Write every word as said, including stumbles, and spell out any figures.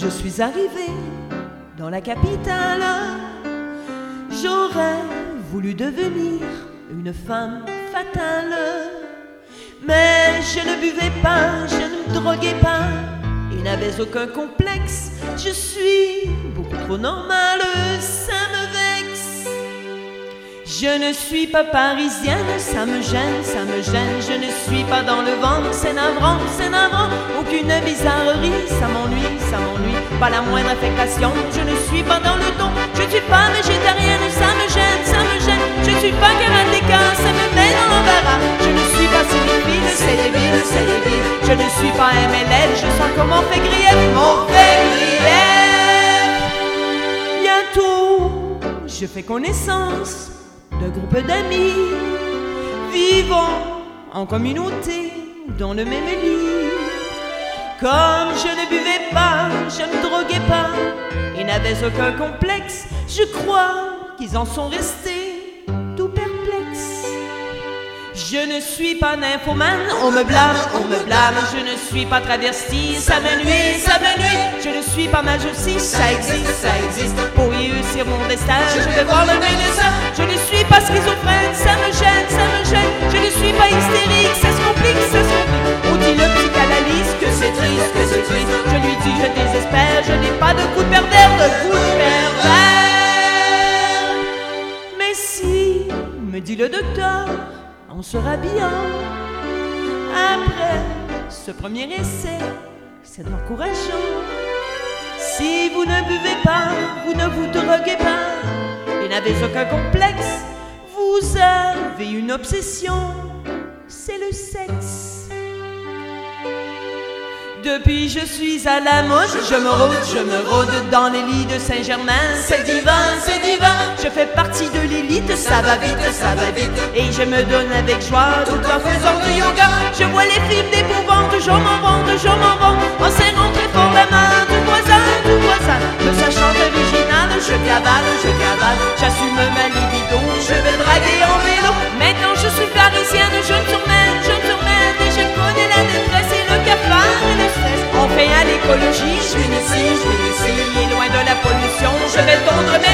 je suis arrivée dans la capitale, j'aurais voulu devenir une femme fatale. Mais je ne buvais pas, je ne me droguais pas et n'avais aucun complexe. Je suis beaucoup trop normale, ça me vexe. Je ne suis pas parisienne, ça me gêne, ça me gêne. Je ne suis pas dans le vent, c'est navrant, c'est navrant. Aucune bizarrerie, ça m'ennuie, ça m'ennuie. Pas la moindre affectation, je ne suis pas dans le don. Je ne suis pas végétarienne, ça me gêne, ça me gêne. Je ne suis pas karatéka, ça me met dans l'embarras. Je ne suis pas cinéphile, c'est débile, c'est débile. Je ne suis pas M L L, je sens comment fait grief, mon fait grief. Bientôt, je fais connaissance d'un groupe d'amis vivant en communauté dans le même lit. Comme je ne buvais pas, je ne droguais pas et n'avais aucun complexe, je crois qu'ils en sont restés tout perplexes. Je ne suis pas nymphomane, on me blâme, on me blâme. Je ne suis pas travesti, ça me nuit, ça me nuit. Je ne suis pas mage aussi, ça existe, ça existe. Pour réussir mon destin, je vais voir le médecin. Je ne suis pas schizophrène, ça me gêne, ça me gêne. Je ne suis pas hystérique, ça se complique, ça se complique. On dit le psychanalyste que c'est triste, que c'est triste. Je lui dis je désespère, je n'ai pas de coup de pervers, de coup de pervers. Mais si, me dit le docteur, en se rhabillant, après ce premier essai, c'est encourageant. Si vous ne buvez pas, vous ne vous droguez pas et n'avez aucun complexe, vous avez une obsession, c'est le sexe. Depuis je suis à la mode, je me rôde, je me rôde dans les lits de Saint-Germain. C'est divin, c'est divin, je fais partie de l'élite, ça va vite, ça va vite. Et je me donne avec joie tout en faisant du yoga. Je vois les films d'épouvante, je m'en vante, je m'en vante, en serrant très fort la main du voisin, du voisin. Me sachant original, je cavale, je cavale, j'assume ma libido, je vais draguer en vélo. Maintenant je suis parisienne, je me tourmène, je me tourmène et je connais la détresse et le cafard et le stress. Enfin à l'écologie, je viens ici, je viens ici, loin de la pollution, je vais tondre mes